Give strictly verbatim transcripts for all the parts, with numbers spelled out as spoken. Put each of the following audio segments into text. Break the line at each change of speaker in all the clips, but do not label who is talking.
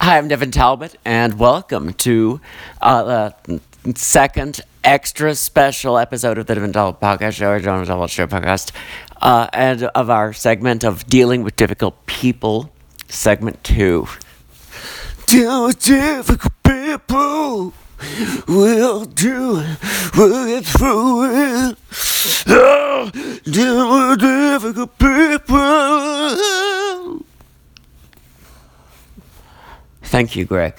Hi, I'm Devin Talbot, and welcome to uh, the second extra special episode of the Devin Talbot Podcast Show, or Devin Talbot Show Podcast, uh, and of our segment of Dealing with Difficult People, segment two. Dealing with difficult people, we'll do it, we'll get through it. Oh, dealing with difficult people. Thank you, Greg.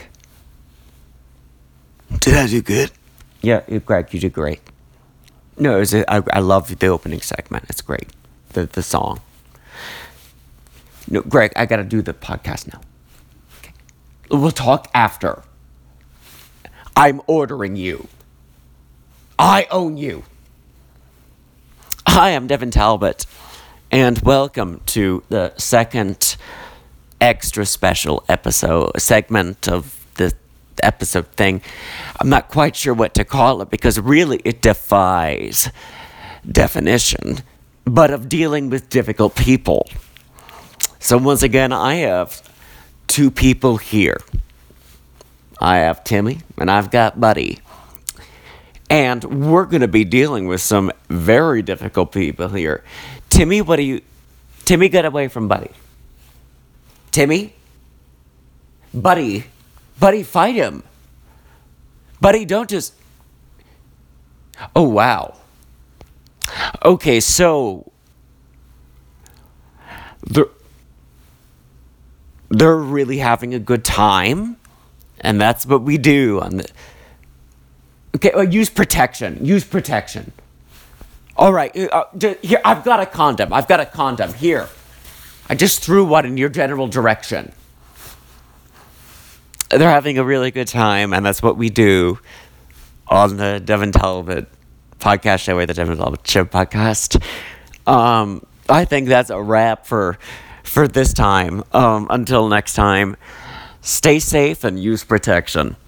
Did I do good?
Yeah, you- Greg, you did great. No, it was a, I, I love the opening segment. It's great. The the song. No, Greg, I gotta do the podcast now. Okay. We'll talk after. I'm ordering you. I own you. Hi, I'm Devin Talbot, and welcome to the second extra special episode segment of the episode thing. I'm not quite sure what to call it because really it defies definition, but of dealing with difficult people. So once again, I have two people here. I have Timmy and I've got Buddy. And we're going to be dealing with some very difficult people here. Timmy, what do you... Timmy, get away from Buddy. Timmy? Buddy. Buddy, fight him. Buddy, don't just... Oh, wow. Okay, so... They're, they're really having a good time. And that's what we do on the... Okay, well, use protection. Use protection. All right, uh, d- here, I've got a condom. I've got a condom. Here. I just threw one in your general direction. They're having a really good time, and that's what we do on the Devin Talbot Podcast Show, or the Devin Talbot Show Podcast. Um, I think that's a wrap for for this time. Um, until next time, stay safe and use protection.